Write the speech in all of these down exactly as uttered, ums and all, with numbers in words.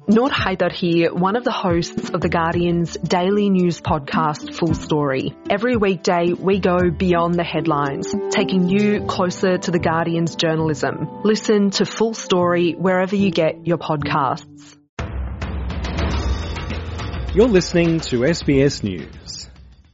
Noor Haider here, one of the hosts of The Guardian's daily news podcast, Full Story. Every weekday, we go beyond the headlines, taking you closer to The Guardian's journalism. Listen to Full Story wherever you get your podcasts. You're listening to S B S News.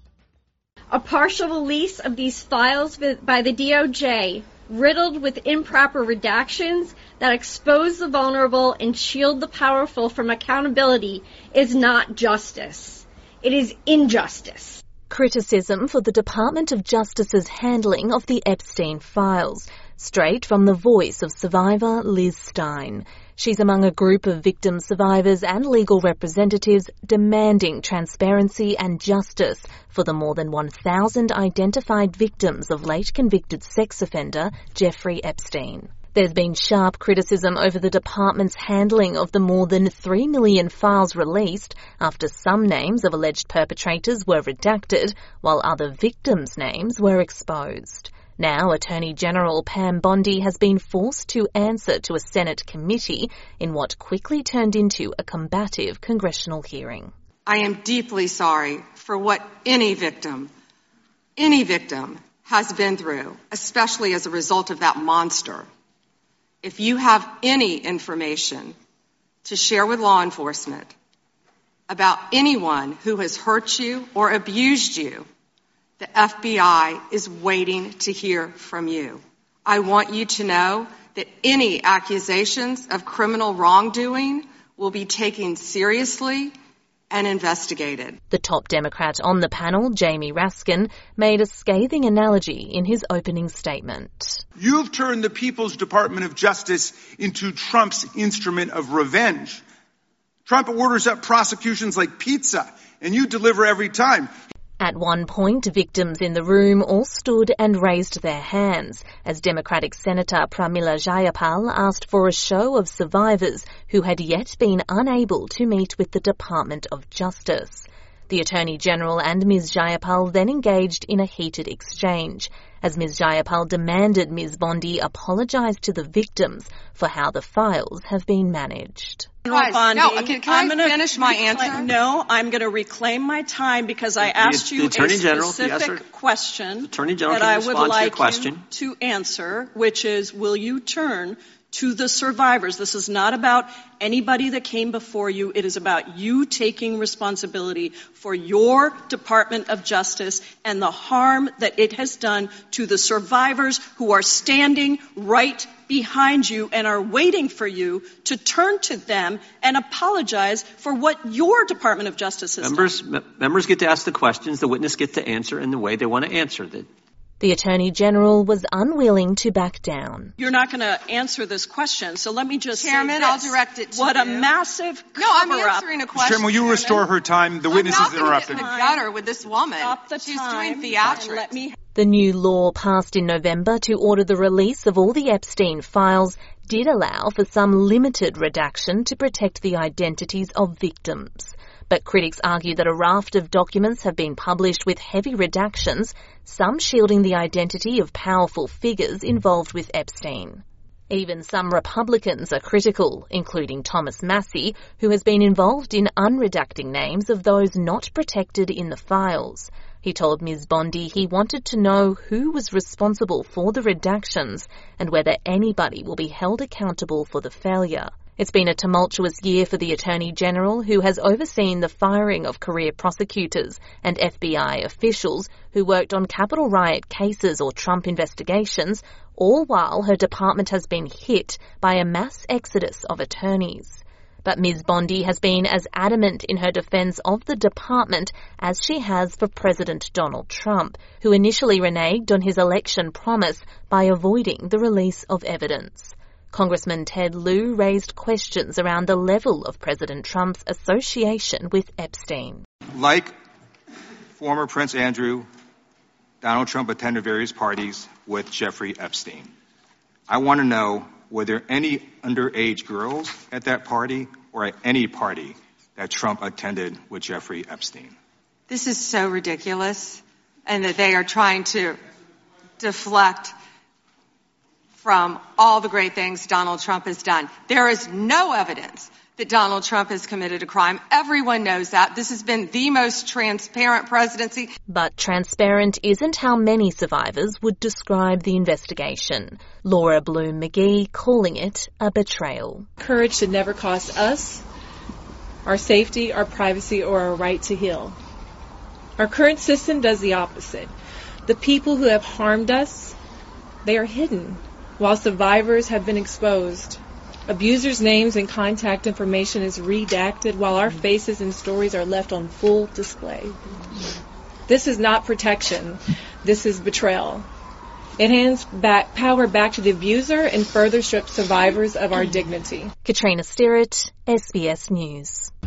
A partial release of these files by the D O J, riddled with improper redactions that expose the vulnerable and shield the powerful from accountability, is not justice. It is injustice. Criticism for the Department of Justice's handling of the Epstein files, straight from the voice of survivor Liz Stein. She's among a group of victim survivors and legal representatives demanding transparency and justice for the more than one thousand identified victims of late convicted sex offender Jeffrey Epstein. There's been sharp criticism over the department's handling of the more than three million files released after some names of alleged perpetrators were redacted while other victims' names were exposed. Now, Attorney General Pam Bondi has been forced to answer to a Senate committee in what quickly turned into a combative congressional hearing. I am deeply sorry for what any victim, any victim has been through, especially as a result of that monster. If you have any information to share with law enforcement about anyone who has hurt you or abused you, the F B I is waiting to hear from you. I want you to know that any accusations of criminal wrongdoing will be taken seriously and investigated. The top Democrat on the panel, Jamie Raskin, made a scathing analogy in his opening statement. You've turned the People's Department of Justice into Trump's instrument of revenge. Trump orders up prosecutions like pizza, and you deliver every time. At one point, victims in the room all stood and raised their hands as Democratic Senator Pramila Jayapal asked for a show of survivors who had yet been unable to meet with the Department of Justice. The Attorney General and Miz Jayapal then engaged in a heated exchange as Miz Jayapal demanded Miz Bondi apologise to the victims for how the files have been managed. Guys, no, can, can I finish my reclaim, answer? No, I'm going to reclaim my time because I asked the, you the Attorney a General, specific yes, question the Attorney General that can I would respond like to your question. you to answer, which is, will you turn to the survivors? This is not about anybody that came before you. It is about you taking responsibility for your Department of Justice and the harm that it has done to the survivors who are standing right behind you and are waiting for you to turn to them and apologize for what your Department of Justice has members, done. M- members get to ask the questions, the witness get to answer in the way they want to answer them. The Attorney General was unwilling to back down. You're not going to answer this question, so let me just Chairman, say this. I'll direct it to What you. a massive No, I'm cover-up. answering a question. Chairman, will you Chairman. restore her time? The witness I'm is not gonna interrupted. get in the gutter with this woman. Stop the She's time doing and theatrics. let me The new law passed in November to order the release of all the Epstein files did allow for some limited redaction to protect the identities of victims. But critics argue that a raft of documents have been published with heavy redactions, some shielding the identity of powerful figures involved with Epstein. Even some Republicans are critical, including Thomas Massie, who has been involved in unredacting names of those not protected in the files. He told Miz Bondi he wanted to know who was responsible for the redactions and whether anybody will be held accountable for the failure. It's been a tumultuous year for the Attorney General, who has overseen the firing of career prosecutors and F B I officials who worked on Capitol riot cases or Trump investigations, all while her department has been hit by a mass exodus of attorneys. But Miz Bondi has been as adamant in her defence of the department as she has for President Donald Trump, who initially reneged on his election promise by avoiding the release of evidence. Congressman Ted Lieu raised questions around the level of President Trump's association with Epstein. Like former Prince Andrew, Donald Trump attended various parties with Jeffrey Epstein. I want to know, were there any underage girls at that party or at any party that Trump attended with Jeffrey Epstein? This is so ridiculous, and that they are trying to deflect from all the great things Donald Trump has done. There is no evidence that Donald Trump has committed a crime. Everyone knows that. This has been the most transparent presidency. But transparent isn't how many survivors would describe the investigation. Laura Bloom McGee calling it a betrayal. Courage should never cost us our safety, our privacy, or our right to heal. Our current system does the opposite. The people who have harmed us, they are hidden, while survivors have been exposed. Abusers' names and contact information is redacted while our faces and stories are left on full display. This is not protection. This is betrayal. It hands back power back to the abuser and further strips survivors of our dignity. Katrina Stirrett, S B S News.